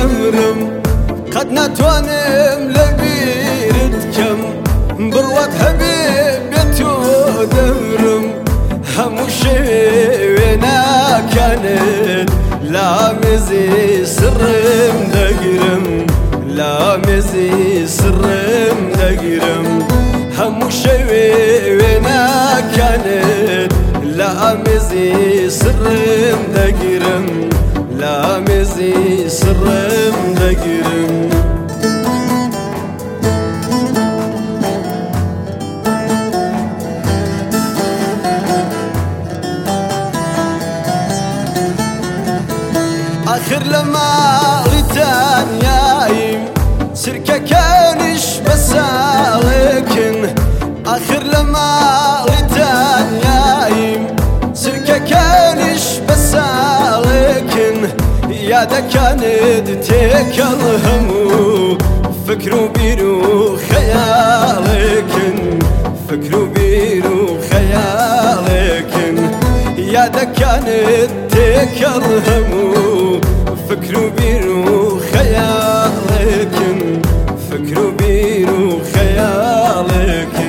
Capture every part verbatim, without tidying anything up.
دەورم قەت ناتوانم لەبیرت کەم بڕوات هەبێ بێت تۆ دەورم هەموو شەوێ ناکانت لا مێزی سڕم دەگرم لا مێزی سڕم دەگرم هەموو شەوێ ناکانت لا مێزی سڕم دەگرم لا مێزی سڕم دەگرم آخر لە ماڵی تانیاییم سرکەکانیش بەساڵێکن آخر لە ماڵی تانیاییم سرکەکانیش بەساڵێکن یادەکانت تێکەڵ هەموو فکر و بیر و خەیاڵێکن فکر و بیر و خەیاڵێکن یادەکانت تێکەڵ هەموو فکر و بیر و خەیاڵێکن فکر و بیر و خەیاڵێکن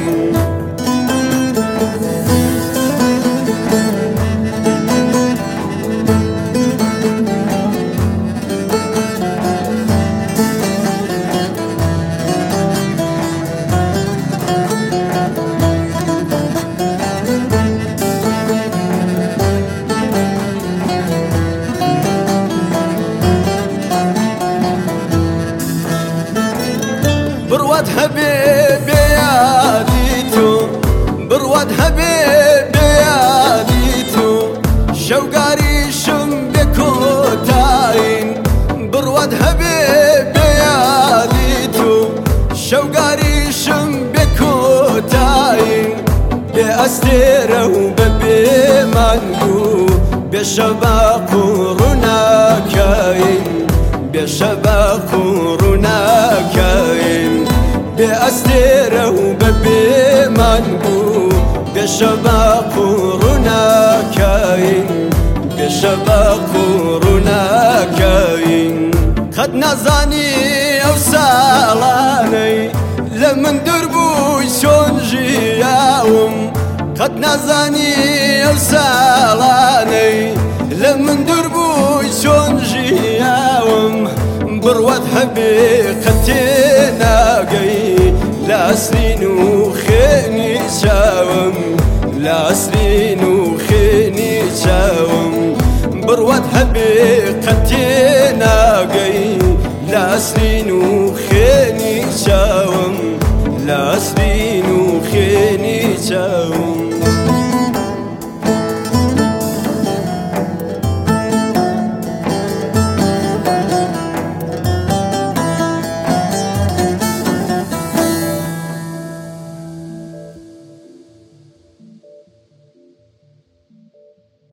بڕوات هەبێ بێیادی تۆ بڕوات هەبێ بێیادی تۆ شەوگاریشم بێ کۆتاین بڕوات هەبێ بێیادی تۆ شەوگاریشم بێ کۆتاین بێ ئەستێرە و بە بێمانگ و بێ شەباق و ڕووناکاین بێ شەباق و ڕووناکاین بێ ئەستێرە و بە بێمانگ و بێ شەباق و ڕووناکاین بێ شەباق و ڕووناکاین قەت نازانی ئەو ساڵانەی لە من دوور بووی چۆن ژیاوم قەت نازانی ئەو ساڵانەی لە من دوور بووی چۆن ژیاوم بڕوات هەبێ قەت تێناگەی لە ئەسرین و خێنی چاوم لە ئەسرین و خێنی چاوم بڕوات هەبێ قەت تێناگەی لە ئەسرین و خێنی چاوم